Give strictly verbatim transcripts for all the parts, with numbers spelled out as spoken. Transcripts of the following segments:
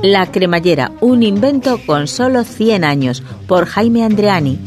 La cremallera, un invento con solo cien años, por Jaime Andreani.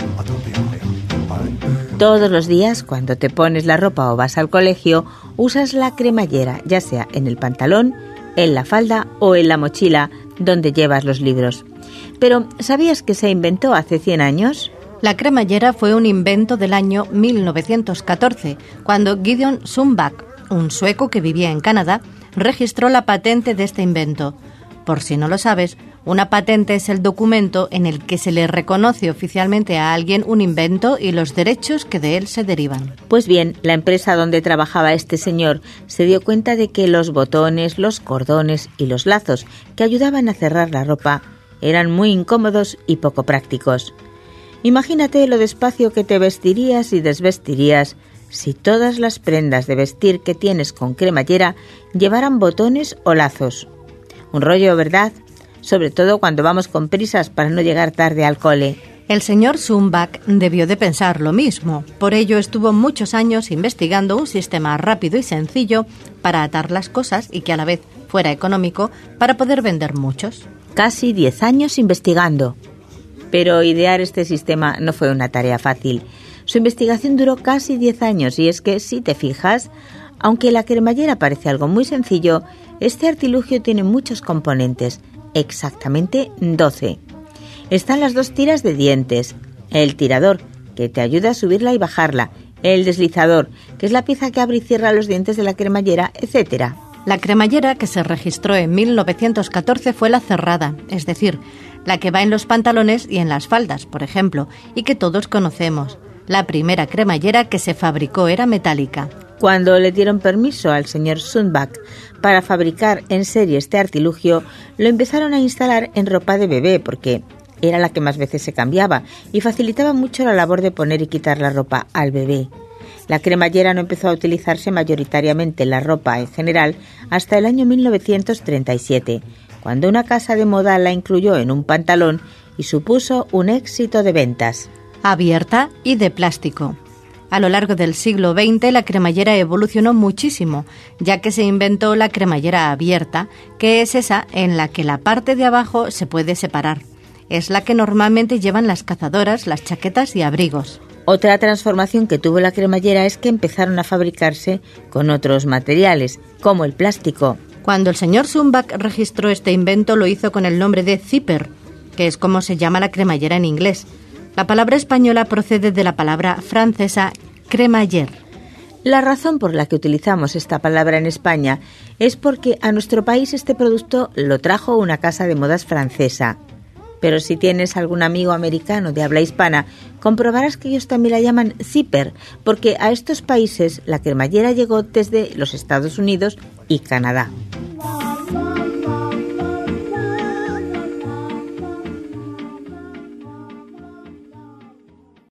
Todos los días, cuando te pones la ropa o vas al colegio, usas la cremallera, ya sea en el pantalón, en la falda o en la mochila, donde llevas los libros. Pero, ¿sabías que se inventó hace cien años? La cremallera fue un invento del año mil novecientos catorce, cuando Gideon Sundback, un sueco que vivía en Canadá, registró la patente de este invento. Por si no lo sabes, una patente es el documento en el que se le reconoce oficialmente a alguien un invento y los derechos que de él se derivan. Pues bien, la empresa donde trabajaba este señor se dio cuenta de que los botones, los cordones y los lazos que ayudaban a cerrar la ropa eran muy incómodos y poco prácticos. Imagínate lo despacio que te vestirías y desvestirías si todas las prendas de vestir que tienes con cremallera llevaran botones o lazos. Un rollo, ¿verdad? Sobre todo cuando vamos con prisas para no llegar tarde al cole. El señor Sundback debió de pensar lo mismo. Por ello estuvo muchos años investigando un sistema rápido y sencillo para atar las cosas y que a la vez fuera económico para poder vender muchos. Casi diez años investigando. Pero idear este sistema no fue una tarea fácil. Su investigación duró casi diez años y es que, si te fijas, aunque la cremallera parece algo muy sencillo, este artilugio tiene muchos componentes, exactamente doce. Están las dos tiras de dientes, el tirador, que te ayuda a subirla y bajarla, el deslizador, que es la pieza que abre y cierra los dientes de la cremallera, etcétera. La cremallera que se registró en mil novecientos catorce fue la cerrada, es decir, la que va en los pantalones y en las faldas, por ejemplo, y que todos conocemos. La primera cremallera que se fabricó era metálica. Cuando le dieron permiso al señor Sundback para fabricar en serie este artilugio, lo empezaron a instalar en ropa de bebé porque era la que más veces se cambiaba y facilitaba mucho la labor de poner y quitar la ropa al bebé. La cremallera no empezó a utilizarse mayoritariamente en la ropa en general hasta el año mil novecientos treinta y siete, cuando una casa de moda la incluyó en un pantalón y supuso un éxito de ventas. Abierta y de plástico. A lo largo del siglo veinte la cremallera evolucionó muchísimo, ya que se inventó la cremallera abierta, que es esa en la que la parte de abajo se puede separar. Es la que normalmente llevan las cazadoras, las chaquetas y abrigos. Otra transformación que tuvo la cremallera es que empezaron a fabricarse con otros materiales, como el plástico. Cuando el señor Sundback registró este invento lo hizo con el nombre de zipper, que es como se llama la cremallera en inglés. La palabra española procede de la palabra francesa crémaillère. La razón por la que utilizamos esta palabra en España es porque a nuestro país este producto lo trajo una casa de modas francesa. Pero si tienes algún amigo americano de habla hispana, comprobarás que ellos también la llaman zipper, porque a estos países la cremallera llegó desde los Estados Unidos y Canadá.